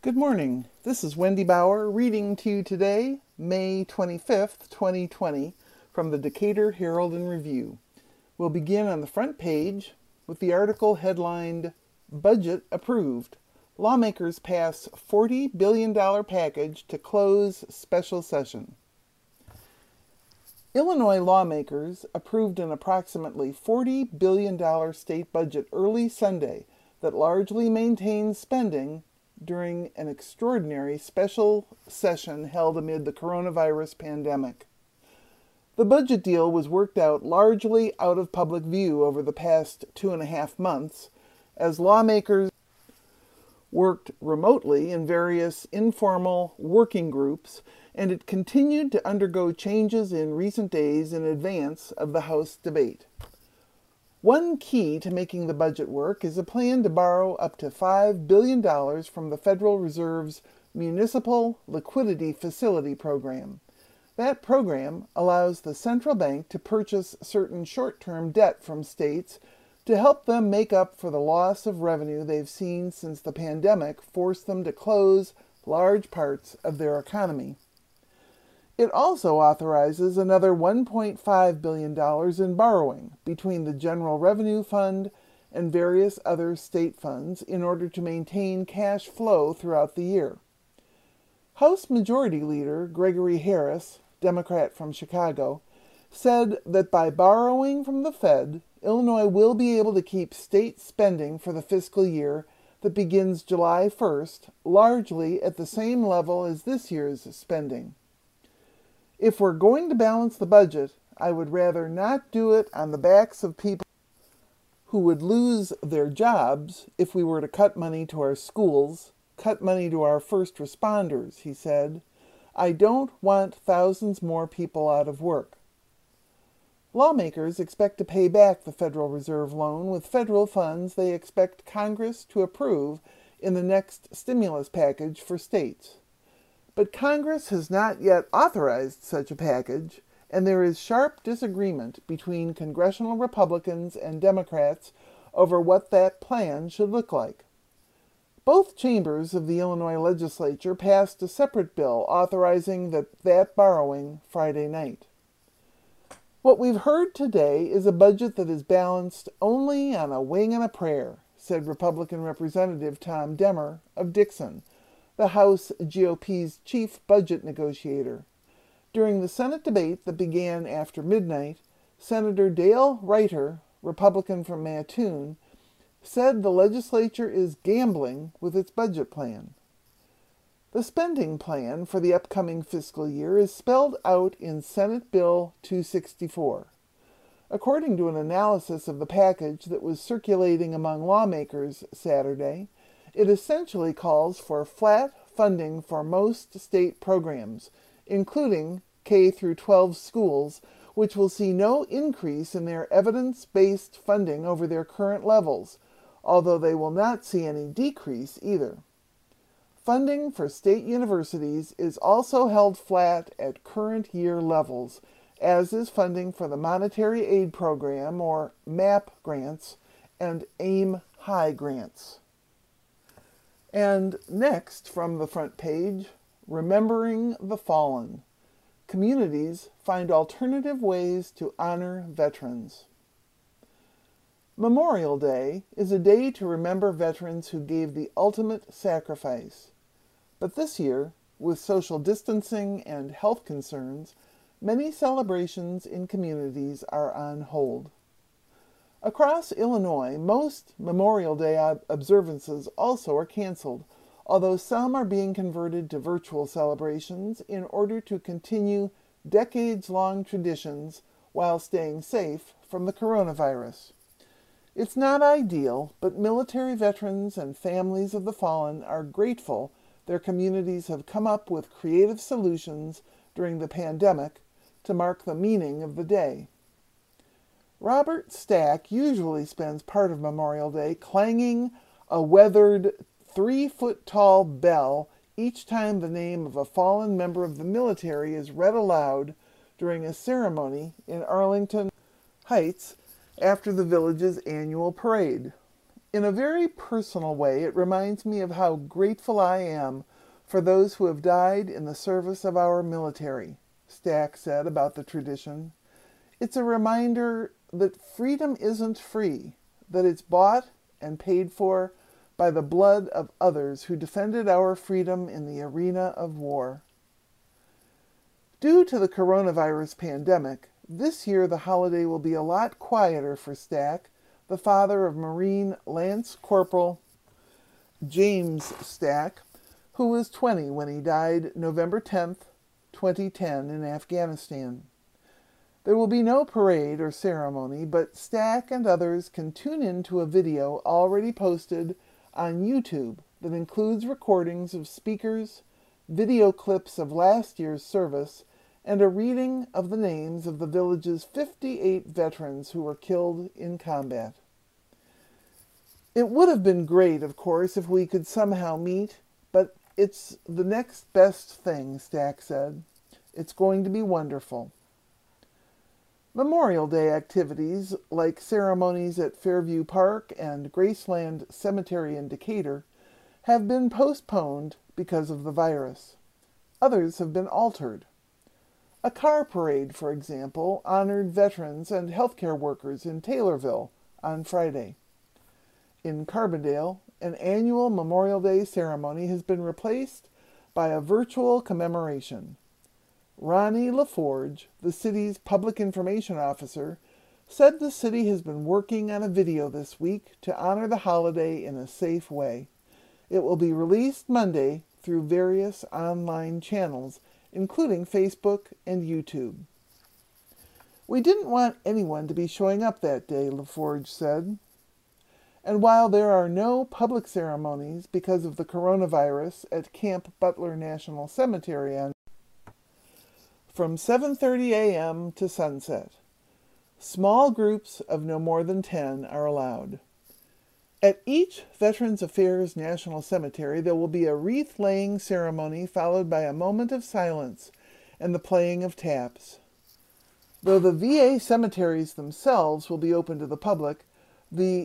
Good morning. This is Wendy Bauer reading to you today, May 25th, 2020, from the Decatur Herald and Review. We'll begin on the front page with the article headlined, Budget Approved. Lawmakers pass $40 billion package to close special session. Illinois lawmakers approved an approximately $40 billion state budget early Sunday that largely maintains spending during an extraordinary special session held amid the coronavirus pandemic. The budget deal was worked out largely out of public view over the past 2.5 months as lawmakers worked remotely in various informal working groups, and it continued to undergo changes in recent days in advance of the House debate. One key to making the budget work is a plan to borrow up to $5 billion from the Federal Reserve's Municipal Liquidity Facility program. That program allows the central bank to purchase certain short-term debt from states to help them make up for the loss of revenue they've seen since the pandemic forced them to close large parts of their economy. It also authorizes another $1.5 billion in borrowing between the General Revenue Fund and various other state funds in order to maintain cash flow throughout the year. House Majority Leader Gregory Harris, Democrat from Chicago, said that by borrowing from the Fed, Illinois will be able to keep state spending for the fiscal year that begins July 1st largely at the same level as this year's spending. If we're going to balance the budget, I would rather not do it on the backs of people who would lose their jobs if we were to cut money to our schools, cut money to our first responders, he said. I don't want thousands more people out of work. Lawmakers expect to pay back the Federal Reserve loan with federal funds they expect Congress to approve in the next stimulus package for states. But Congress has not yet authorized such a package, and there is sharp disagreement between congressional Republicans and Democrats over what that plan should look like. Both chambers of the Illinois legislature passed a separate bill authorizing that borrowing Friday night. What we've heard today is a budget that is balanced only on a wing and a prayer, said Republican Representative Tom Demmer of Dixon, the House GOP's chief budget negotiator. During the Senate debate that began after midnight, Senator Dale Reiter, Republican from Mattoon, said the legislature is gambling with its budget plan. The spending plan for the upcoming fiscal year is spelled out in Senate Bill 264. According to an analysis of the package that was circulating among lawmakers Saturday, it essentially calls for flat funding for most state programs, including K through 12 schools, which will see no increase in their evidence-based funding over their current levels, although they will not see any decrease either. Funding for state universities is also held flat at current year levels, as is funding for the Monetary Aid Program, or MAP grants, and AIM High grants. And next, from the front page, Remembering the Fallen. Communities find alternative ways to honor veterans. Memorial Day is a day to remember veterans who gave the ultimate sacrifice. But this year, with social distancing and health concerns, many celebrations in communities are on hold. Across Illinois, most Memorial Day observances also are canceled, although some are being converted to virtual celebrations in order to continue decades-long traditions while staying safe from the coronavirus. It's not ideal, but military veterans and families of the fallen are grateful their communities have come up with creative solutions during the pandemic to mark the meaning of the day. Robert Stack usually spends part of Memorial Day clanging a weathered 3-foot-tall bell each time the name of a fallen member of the military is read aloud during a ceremony in Arlington Heights after the village's annual parade. In a very personal way, it reminds me of how grateful I am for those who have died in the service of our military, Stack said about the tradition. It's a reminder that freedom isn't free, that it's bought and paid for by the blood of others who defended our freedom in the arena of war. Due to the coronavirus pandemic, this year the holiday will be a lot quieter for Stack, the father of Marine Lance Corporal James Stack, who was 20 when he died November 10th, 2010 in Afghanistan. There will be no parade or ceremony, but Stack and others can tune in to a video already posted on YouTube that includes recordings of speakers, video clips of last year's service, and a reading of the names of the village's 58 veterans who were killed in combat. It would have been great, of course, if we could somehow meet, but it's the next best thing, Stack said. It's going to be wonderful. Memorial Day activities, like ceremonies at Fairview Park and Graceland Cemetery in Decatur, have been postponed because of the virus. Others have been altered. A car parade, for example, honored veterans and healthcare workers in Taylorville on Friday. In Carbondale, an annual Memorial Day ceremony has been replaced by a virtual commemoration. Ronnie LaForge, the city's public information officer, said the city has been working on a video this week to honor the holiday in a safe way. It will be released Monday through various online channels, including Facebook and YouTube. We didn't want anyone to be showing up that day, LaForge said. And while there are no public ceremonies because of the coronavirus at Camp Butler National Cemetery from 7:30 a.m. to sunset, small groups of no more than 10 are allowed. At each Veterans Affairs National Cemetery, there will be a wreath-laying ceremony followed by a moment of silence and the playing of taps. Though the VA cemeteries themselves will be open to the public, the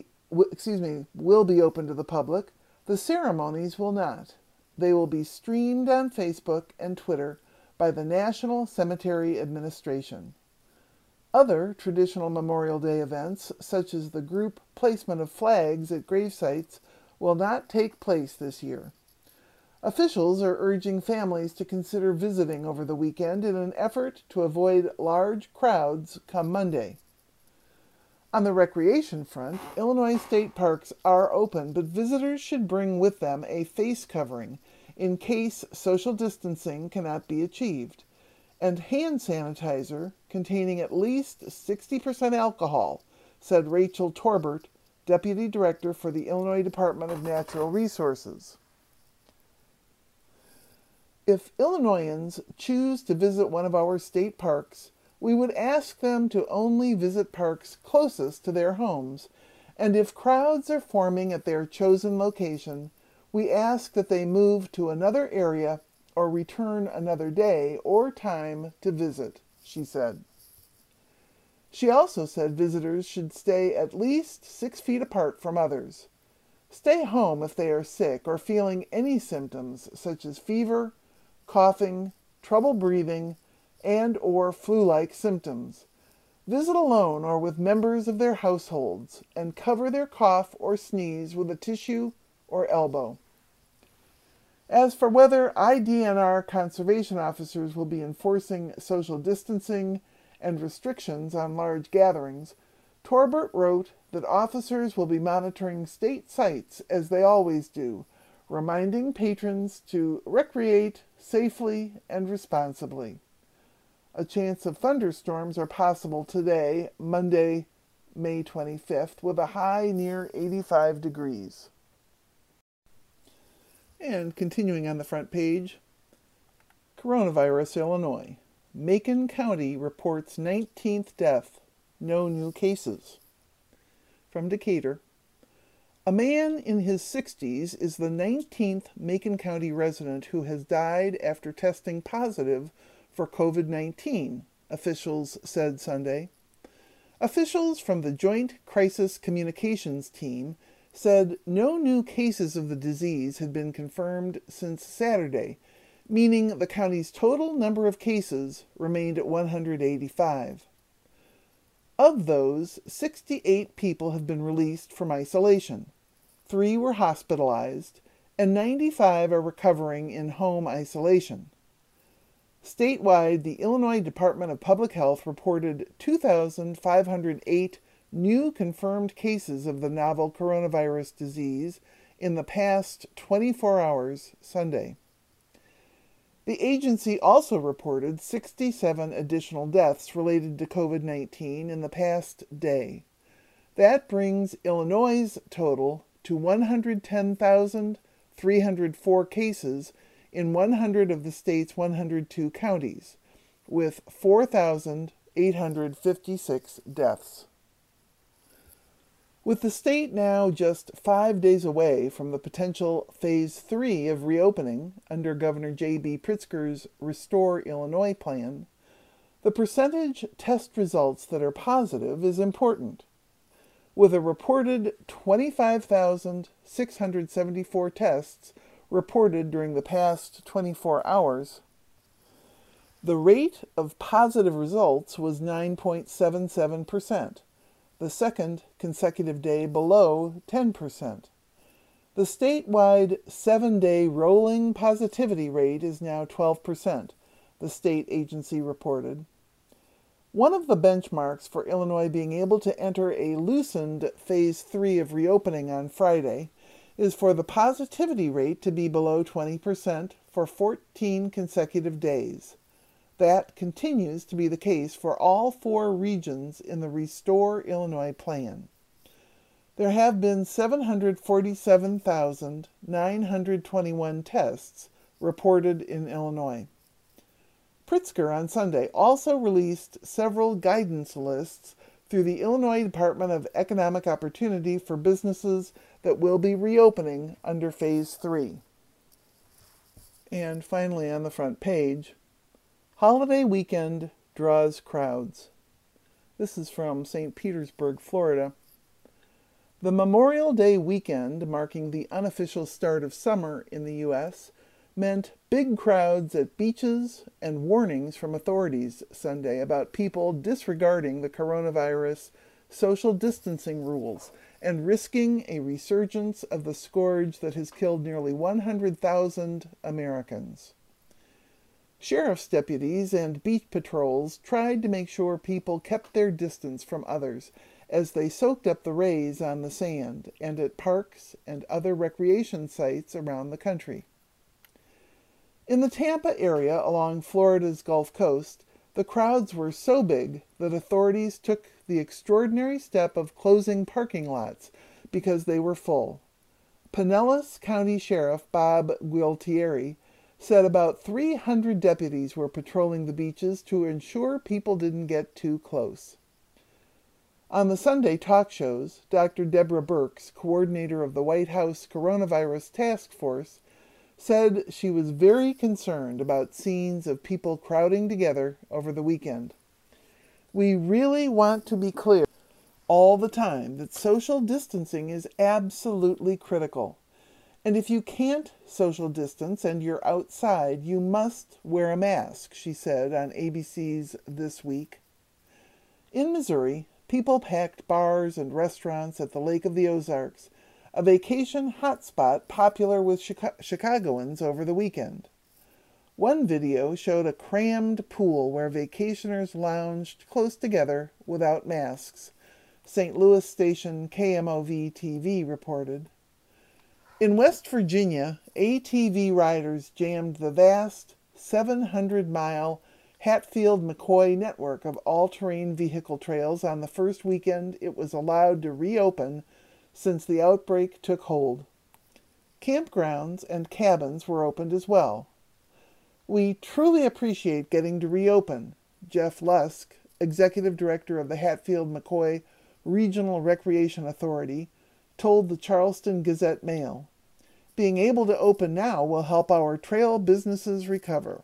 ceremonies will not. They will be streamed on Facebook and Twitter by the National Cemetery Administration. Other traditional Memorial Day events, such as the group placement of flags at gravesites, will not take place this year. Officials are urging families to consider visiting over the weekend in an effort to avoid large crowds come Monday. On the recreation front, Illinois state parks are open, but visitors should bring with them a face covering in case social distancing cannot be achieved, and hand sanitizer containing at least 60% alcohol, said Rachel Torbert, Deputy Director for the Illinois Department of Natural Resources. If Illinoisans choose to visit one of our state parks, we would ask them to only visit parks closest to their homes, and if crowds are forming at their chosen location, we ask that they move to another area or return another day or time to visit, she said. She also said visitors should stay at least 6 feet apart from others. Stay home if they are sick or feeling any symptoms such as fever, coughing, trouble breathing, and or flu-like symptoms. Visit alone or with members of their households and cover their cough or sneeze with a tissue or elbow. As for whether IDNR conservation officers will be enforcing social distancing and restrictions on large gatherings, Torbert wrote that officers will be monitoring state sites as they always do, reminding patrons to recreate safely and responsibly. A chance of thunderstorms are possible today, Monday, May 25th, with a high near 85 degrees. And continuing on the front page, Coronavirus, Illinois. Macon County reports 19th death, no new cases. From Decatur, a man in his 60s is the 19th Macon County resident who has died after testing positive for COVID-19, officials said Sunday. Officials from the Joint Crisis Communications Team said no new cases of the disease had been confirmed since Saturday, meaning the county's total number of cases remained at 185. Of those, 68 people have been released from isolation. 3 were hospitalized, and 95 are recovering in home isolation. Statewide, the Illinois Department of Public Health reported 2,508 new confirmed cases of the novel coronavirus disease in the past 24 hours Sunday. The agency also reported 67 additional deaths related to COVID-19 in the past day. That brings Illinois' total to 110,304 cases in 100 of the state's 102 counties, with 4,856 deaths. With the state now just 5 days away from the potential Phase 3 of reopening under Governor J.B. Pritzker's Restore Illinois plan, the percentage test results that are positive is important. With a reported 25,674 tests reported during the past 24 hours, the rate of positive results was 9.77%. The second consecutive day below 10%. The statewide 7-day rolling positivity rate is now 12%, the state agency reported. One of the benchmarks for Illinois being able to enter a loosened Phase 3 of reopening on Friday is for the positivity rate to be below 20% for 14 consecutive days. That continues to be the case for all 4 regions in the Restore Illinois plan. There have been 747,921 tests reported in Illinois. Pritzker on Sunday also released several guidance lists through the Illinois Department of Economic Opportunity for businesses that will be reopening under Phase 3. And finally, on the front page, holiday weekend draws crowds. This is from St. Petersburg, Florida. The Memorial Day weekend, marking the unofficial start of summer in the U.S., meant big crowds at beaches and warnings from authorities Sunday about people disregarding the coronavirus social distancing rules and risking a resurgence of the scourge that has killed nearly 100,000 Americans. Sheriff's deputies and beach patrols tried to make sure people kept their distance from others as they soaked up the rays on the sand and at parks and other recreation sites around the country. In the Tampa area along Florida's Gulf Coast, the crowds were so big that authorities took the extraordinary step of closing parking lots because they were full. Pinellas County Sheriff Bob Gualtieri said about 300 deputies were patrolling the beaches to ensure people didn't get too close. On the Sunday talk shows, Dr. Deborah Birx, coordinator of the White House Coronavirus Task Force, said she was very concerned about scenes of people crowding together over the weekend. We really want to be clear all the time that social distancing is absolutely critical. And if you can't social distance and you're outside, you must wear a mask, she said on ABC's This Week. In Missouri, people packed bars and restaurants at the Lake of the Ozarks, a vacation hotspot popular with Chicagoans over the weekend. One video showed a crammed pool where vacationers lounged close together without masks, St. Louis station KMOV-TV reported. In West Virginia, ATV riders jammed the vast 700-mile Hatfield-McCoy network of all-terrain vehicle trails on the first weekend it was allowed to reopen since the outbreak took hold. Campgrounds and cabins were opened as well. We truly appreciate getting to reopen, Jeff Lusk, executive director of the Hatfield-McCoy Regional Recreation Authority, told the Charleston Gazette-Mail. Being able to open now will help our trail businesses recover.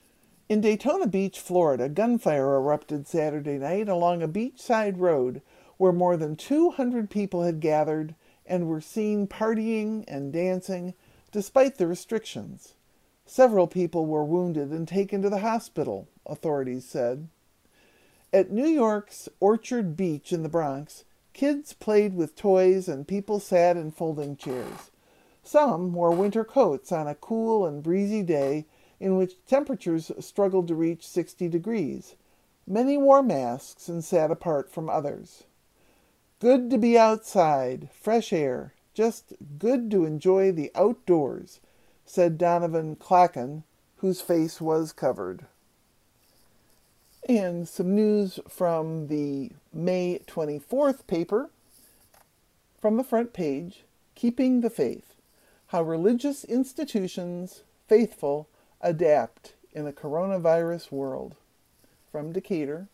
In Daytona Beach, Florida, gunfire erupted Saturday night along a beachside road where more than 200 people had gathered and were seen partying and dancing despite the restrictions. Several people were wounded and taken to the hospital, authorities said. At New York's Orchard Beach in the Bronx, kids played with toys and people sat in folding chairs. Some wore winter coats on a cool and breezy day in which temperatures struggled to reach 60 degrees. Many wore masks and sat apart from others. Good to be outside, fresh air, just good to enjoy the outdoors, said Donovan Clacken, whose face was covered. And some news from the May 24th paper, from the front page, Keeping the Faith, How Religious Institutions, Faithful, Adapt in a Coronavirus World, from Decatur.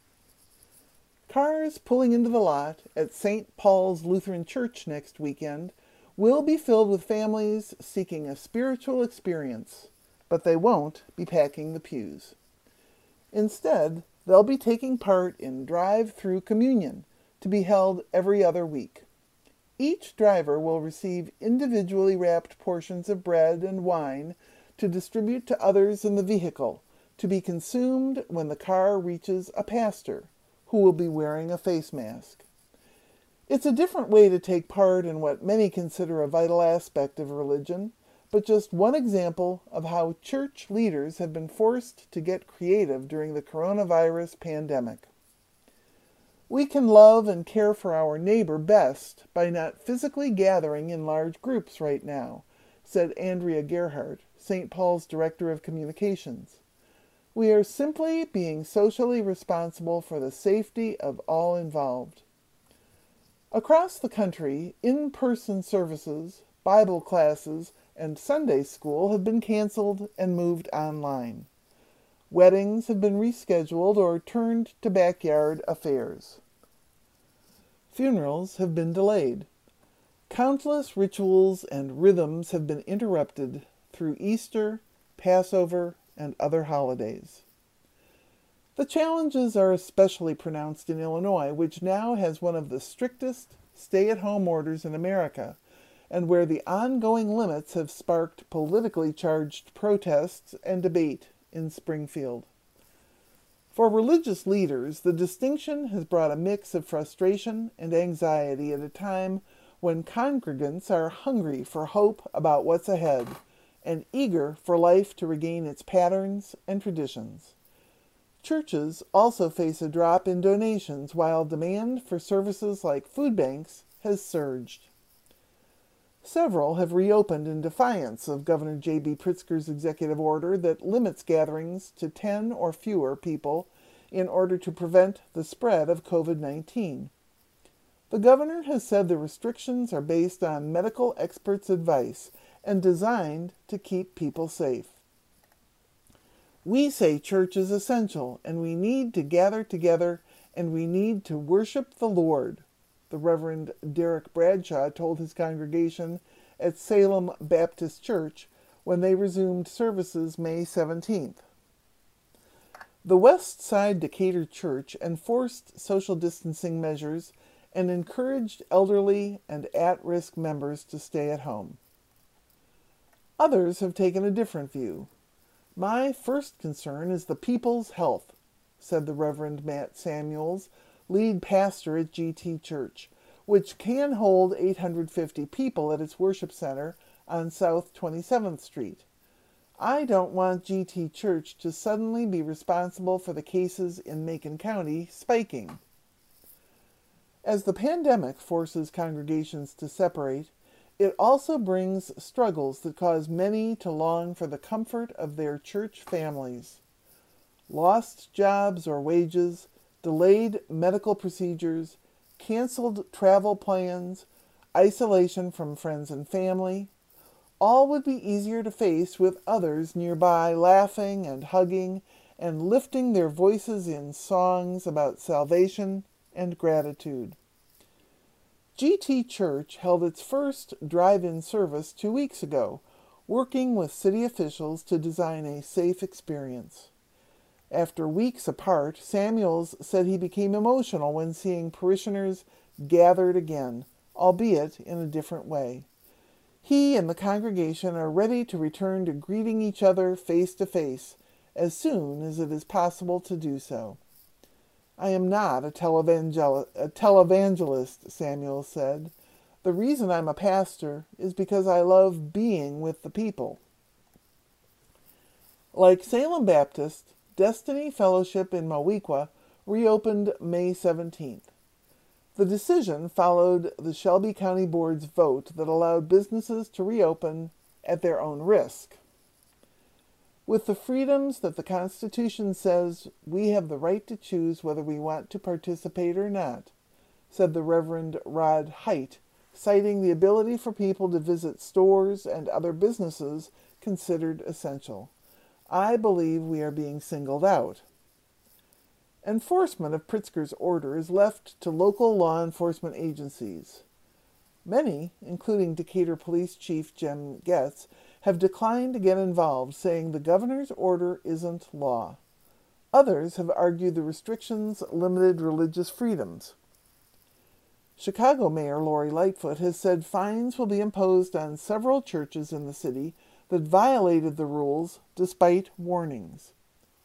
Cars pulling into the lot at St. Paul's Lutheran Church next weekend will be filled with families seeking a spiritual experience, but they won't be packing the pews. Instead, they'll be taking part in drive-through communion to be held every other week. Each driver will receive individually wrapped portions of bread and wine to distribute to others in the vehicle, to be consumed when the car reaches a pastor, who will be wearing a face mask. It's a different way to take part in what many consider a vital aspect of religion, but just one example of how church leaders have been forced to get creative during the coronavirus pandemic. We can love and care for our neighbor best by not physically gathering in large groups right now, said Andrea Gerhardt, St. Paul's Director of Communications. We are simply being socially responsible for the safety of all involved. Across the country, in-person services, Bible classes, and Sunday school have been canceled and moved online. Weddings have been rescheduled or turned to backyard affairs. Funerals have been delayed. Countless rituals and rhythms have been interrupted through Easter, Passover, and other holidays. The challenges are especially pronounced in Illinois, which now has one of the strictest stay-at-home orders in America, and where the ongoing limits have sparked politically charged protests and debate in Springfield. For religious leaders, the distinction has brought a mix of frustration and anxiety at a time when congregants are hungry for hope about what's ahead and eager for life to regain its patterns and traditions. Churches also face a drop in donations while demand for services like food banks has surged. Several have reopened in defiance of Governor J.B. Pritzker's executive order that limits gatherings to 10 or fewer people in order to prevent the spread of COVID-19. The governor has said the restrictions are based on medical experts' advice and designed to keep people safe. We say church is essential, and we need to gather together, and we need to worship the Lord, the Reverend Derek Bradshaw told his congregation at Salem Baptist Church when they resumed services May 17th. The West Side Decatur Church enforced social distancing measures and encouraged elderly and at-risk members to stay at home. Others have taken a different view. My first concern is the people's health, said the Reverend Matt Samuels, lead pastor at GT Church, which can hold 850 people at its worship center on South 27th Street. I don't want GT Church to suddenly be responsible for the cases in Macon County spiking. As the pandemic forces congregations to separate, it also brings struggles that cause many to long for the comfort of their church families. Lost jobs or wages, delayed medical procedures, canceled travel plans, isolation from friends and family, all would be easier to face with others nearby laughing and hugging and lifting their voices in songs about salvation and gratitude. GT Church held its first drive-in service 2 weeks ago, working with city officials to design a safe experience. After weeks apart, Samuels said he became emotional when seeing parishioners gathered again, albeit in a different way. He and the congregation are ready to return to greeting each other face to face as soon as it is possible to do so. I am not a televangelist, Samuel said. The reason I'm a pastor is because I love being with the people. Like Salem Baptist, Destiny Fellowship in Moweaqua reopened May 17th. The decision followed the Shelby County Board's vote that allowed businesses to reopen at their own risk. With the freedoms that the Constitution says we have the right to choose whether we want to participate or not, said the Reverend Rod Height, citing the ability for people to visit stores and other businesses considered essential. I believe we are being singled out. Enforcement of Pritzker's order is left to local law enforcement agencies. Many, including Decatur Police Chief Jim Getz, have declined to get involved, saying the governor's order isn't law. Others have argued the restrictions limited religious freedoms. Chicago Mayor Lori Lightfoot has said fines will be imposed on several churches in the city that violated the rules despite warnings.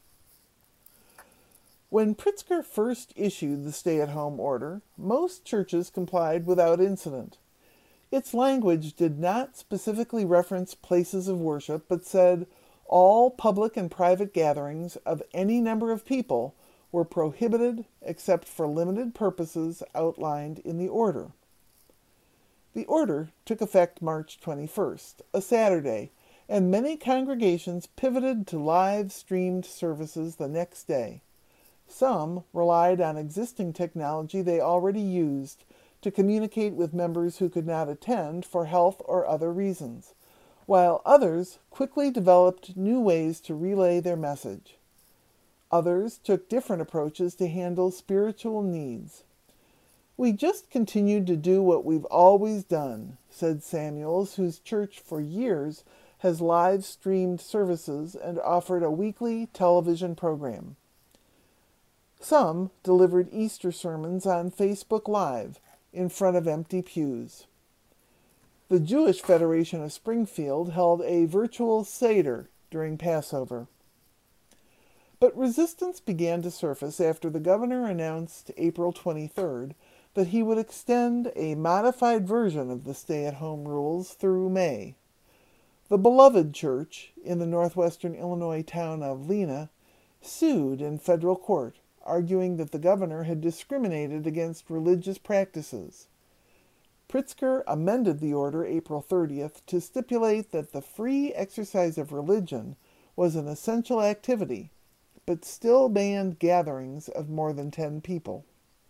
When Pritzker first issued the stay-at-home order, most churches complied without incident. Its language did not specifically reference places of worship, but said all public and private gatherings of any number of people were prohibited except for limited purposes outlined in the order. The order took effect March 21st, a Saturday, and many congregations pivoted to live-streamed services the next day. Some relied on existing technology they already used to communicate with members who could not attend for health or other reasons, while others quickly developed new ways to relay their message. Others took different approaches to handle spiritual needs. We just continued to do what we've always done, said Samuels, whose church for years has live-streamed services and offered a weekly television program. Some delivered Easter sermons on Facebook Live in front of empty pews. The Jewish Federation of Springfield held a virtual Seder during Passover. But resistance began to surface after the governor announced April 23rd that he would extend a modified version of the stay-at-home rules through May. The Beloved Church in the northwestern Illinois town of Lena sued in federal court, arguing that the governor had discriminated against religious practices. Pritzker amended the order April 30th to stipulate that the free exercise of religion was an essential activity, but still banned gatherings of more than 10 people.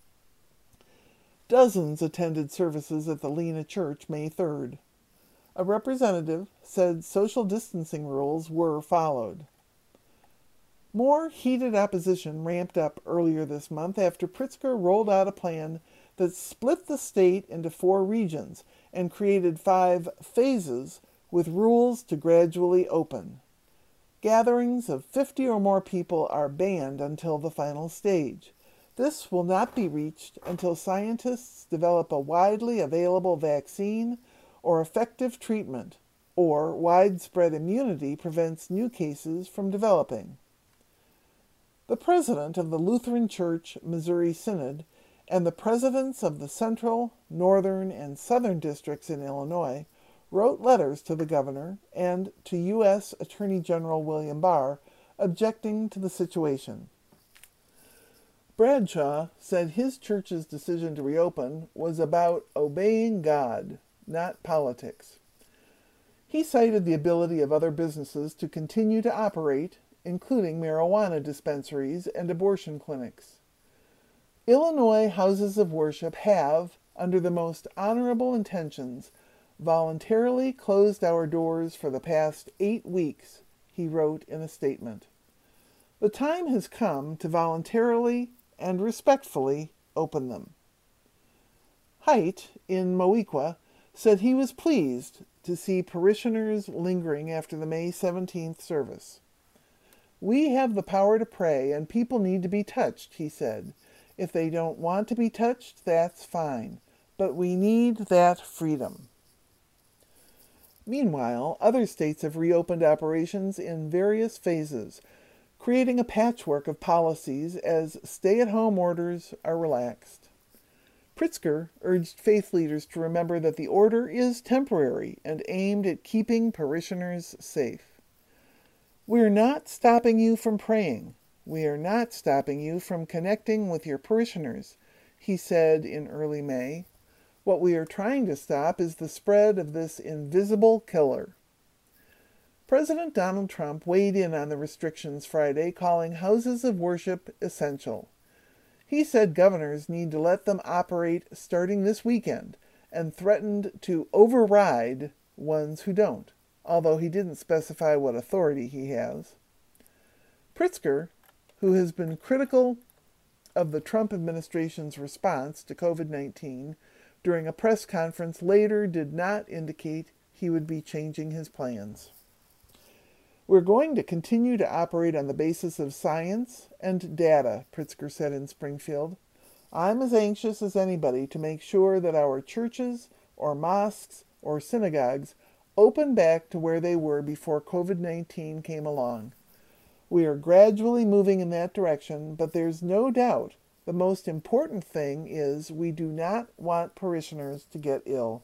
Dozens attended services at the Lena Church May 3rd. A representative said social distancing rules were followed. More heated opposition ramped up earlier this month after Pritzker rolled out a plan that split the state into 4 regions and created 5 phases with rules to gradually open. Gatherings of 50 or more people are banned until the final stage. This will not be reached until scientists develop a widely available vaccine or effective treatment, or widespread immunity prevents new cases from developing. The president of the Lutheran Church Missouri Synod and the presidents of the Central, Northern, and Southern districts in Illinois wrote letters to the governor and to U.S. Attorney General William Barr objecting to the situation. Bradshaw said his church's decision to reopen was about obeying God, not politics. He cited the ability of other businesses to continue to operate, including marijuana dispensaries and abortion clinics. Illinois houses of worship have, under the most honorable intentions, voluntarily closed our doors for the past 8 weeks, he wrote in a statement. The time has come to voluntarily and respectfully open them. Height, in Moweaqua, said he was pleased to see parishioners lingering after the May 17th service. We have the power to pray, and people need to be touched, he said. If they don't want to be touched, that's fine. But we need that freedom. Meanwhile, other states have reopened operations in various phases, creating a patchwork of policies as stay-at-home orders are relaxed. Pritzker urged faith leaders to remember that the order is temporary and aimed at keeping parishioners safe. "We're not stopping you from praying. We are not stopping you from connecting with your parishioners," he said in early May. "What we are trying to stop is the spread of this invisible killer." President Donald Trump weighed in on the restrictions Friday, calling houses of worship essential. He said governors need to let them operate starting this weekend and threatened to override ones who don't, although he didn't specify what authority he has. Pritzker, who has been critical of the Trump administration's response to COVID-19 during a press conference, later did not indicate he would be changing his plans. "We're going to continue to operate on the basis of science and data," Pritzker said in Springfield. "I'm as anxious as anybody to make sure that our churches or mosques or synagogues open back to where they were before COVID-19 came along. We are gradually moving in that direction, but there's no doubt the most important thing is we do not want parishioners to get ill."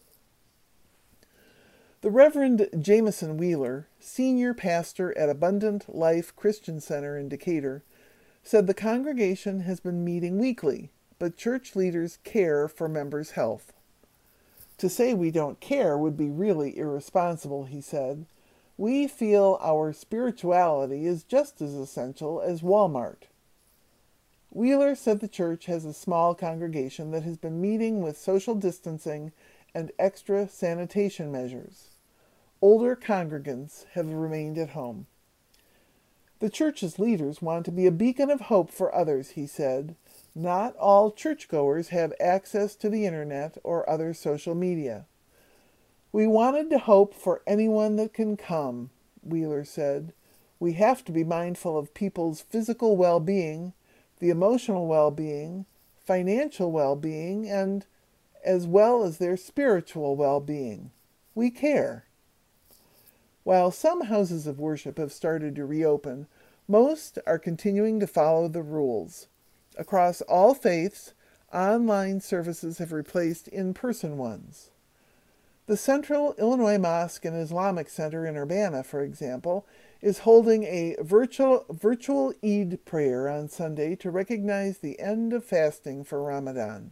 The Reverend Jameson Wheeler, senior pastor at Abundant Life Christian Center in Decatur, said the congregation has been meeting weekly, but church leaders care for members' health. "To say we don't care would be really irresponsible," he said. "We feel our spirituality is just as essential as Walmart." Wheeler said the church has a small congregation that has been meeting with social distancing and extra sanitation measures. Older congregants have remained at home. "The church's leaders want to be a beacon of hope for others," he said. "Not all churchgoers have access to the internet or other social media. We wanted to hope for anyone that can come," Wheeler said. "We have to be mindful of people's physical well-being, the emotional well-being, financial well-being, and as well as their spiritual well-being. We care." While some houses of worship have started to reopen, most are continuing to follow the rules. Across all faiths, online services have replaced in-person ones. The Central Illinois Mosque and Islamic Center in Urbana, for example, is holding a virtual Eid prayer on Sunday to recognize the end of fasting for Ramadan.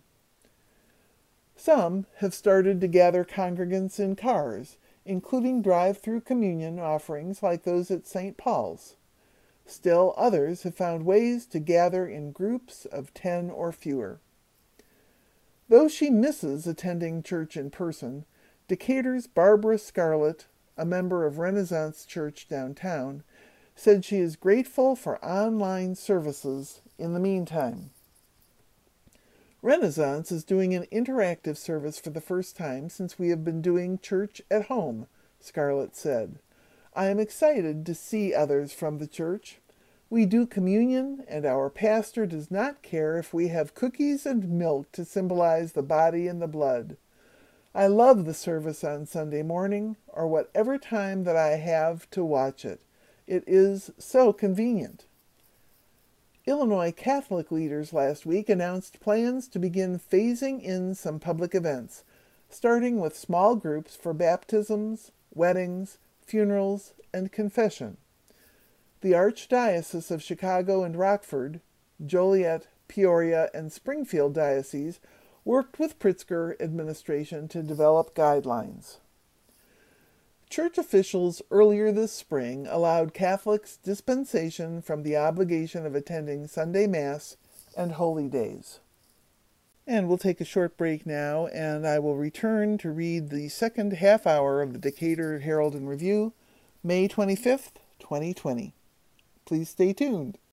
Some have started to gather congregants in cars, including drive-through communion offerings like those at St. Paul's. Still others have found ways to gather in groups of 10 or fewer. Though she misses attending church in person, Decatur's Barbara Scarlett, a member of Renaissance Church downtown, said she is grateful for online services in the meantime. Renaissance is doing an interactive service for the first time since we have been doing church at home, Scarlett said. "I am excited to see others from the church. We do communion, and our pastor does not care if we have cookies and milk to symbolize the body and the blood. I love the service on Sunday morning, or whatever time that I have to watch it. It is so convenient." Illinois Catholic leaders last week announced plans to begin phasing in some public events, starting with small groups for baptisms, weddings, funerals, and confession. The Archdiocese of Chicago and Rockford, Joliet, Peoria, and Springfield dioceses worked with Pritzker administration to develop guidelines. Church officials earlier this spring allowed Catholics dispensation from the obligation of attending Sunday Mass and holy days. And we'll take a short break now, and I will return to read the second half hour of the Decatur Herald and Review, May 25th, 2020. Please stay tuned.